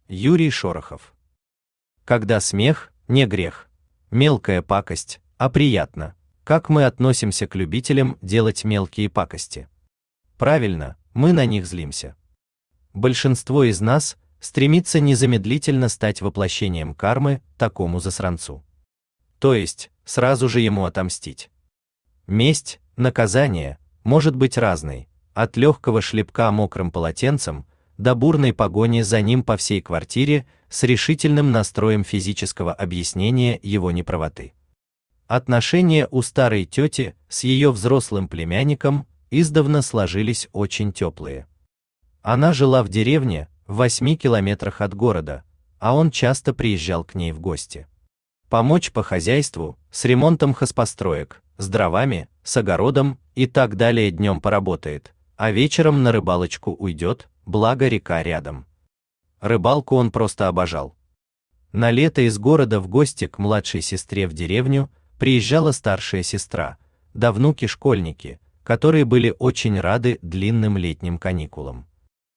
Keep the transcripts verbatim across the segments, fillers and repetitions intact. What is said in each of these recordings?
Юрий Шорохов. Когда смех не грех, мелкая пакость, а приятно. Как мы относимся к любителям делать мелкие пакости? Правильно, мы на них злимся. Большинство из нас стремится незамедлительно стать воплощением кармы такому засранцу. То есть, сразу же ему отомстить. Месть, наказание, может быть разной, от легкого шлепка мокрым полотенцем до бурной погони за ним по всей квартире с решительным настроем физического объяснения его неправоты. Отношения у старой тети с ее взрослым племянником издавна сложились очень теплые. Она жила в деревне, в восьми километрах от города, а он часто приезжал к ней в гости. Помочь по хозяйству, с ремонтом хозпостроек, с дровами, с огородом и так далее днем поработает, а вечером на рыбалочку уйдет, благо река рядом. Рыбалку он просто обожал. На лето из города в гости к младшей сестре в деревню приезжала старшая сестра, да внуки-школьники, которые были очень рады длинным летним каникулам.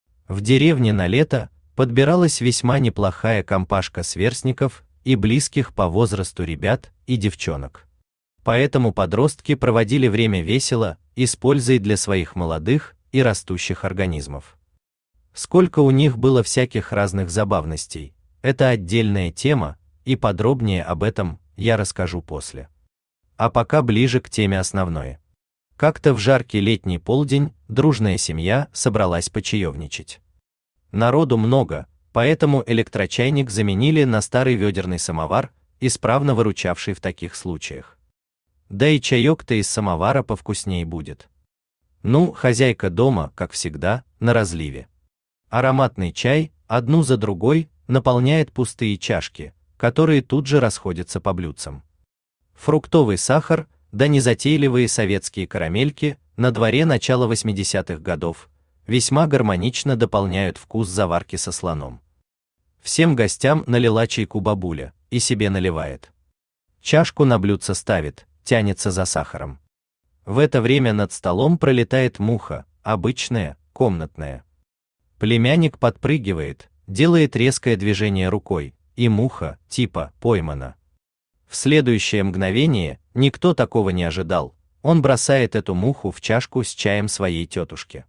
В деревне на лето подбиралась весьма неплохая компашка сверстников и близких по возрасту ребят и девчонок. Поэтому подростки проводили время весело и с пользой для своих молодых и растущих организмов. Сколько у них было всяких разных забавностей, это отдельная тема, и подробнее об этом я расскажу после. А пока ближе к теме основной. Как-то в жаркий летний полдень дружная семья собралась почаевничать. Народу много, поэтому электрочайник заменили на старый ведерный самовар, исправно выручавший в таких случаях. Да и чаек-то из самовара повкуснее будет. Ну, хозяйка дома, как всегда, на разливе. Ароматный чай, одну за другой, наполняет пустые чашки, которые тут же расходятся по блюдцам. Фруктовый сахар, да незатейливые советские карамельки на дворе начала восьмидесятых годов весьма гармонично дополняют вкус заварки со слоном. Всем гостям налила чайку бабуля, и себе наливает. Чашку на блюдце ставит, тянется за сахаром. В это время над столом пролетает муха, обычная, комнатная. Племянник подпрыгивает, делает резкое движение рукой, и муха, типа, поймана. В следующее мгновение, никто такого не ожидал, он бросает эту муху в чашку с чаем своей тетушки.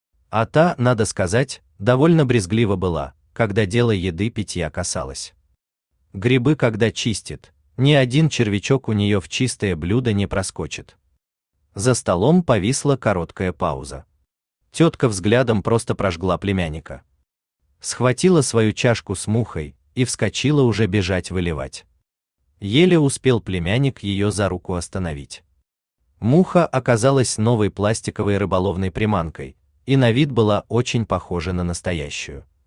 А та, надо сказать, довольно брезглива была, когда дело еды-питья касалось. Грибы когда чистит, ни один червячок у нее в чистое блюдо не проскочит. За столом повисла короткая пауза. Тетка взглядом просто прожгла племянника. Схватила свою чашку с мухой и вскочила уже бежать выливать. Еле успел племянник ее за руку остановить. Муха оказалась новой пластиковой рыболовной приманкой, и на вид была очень похожа на настоящую.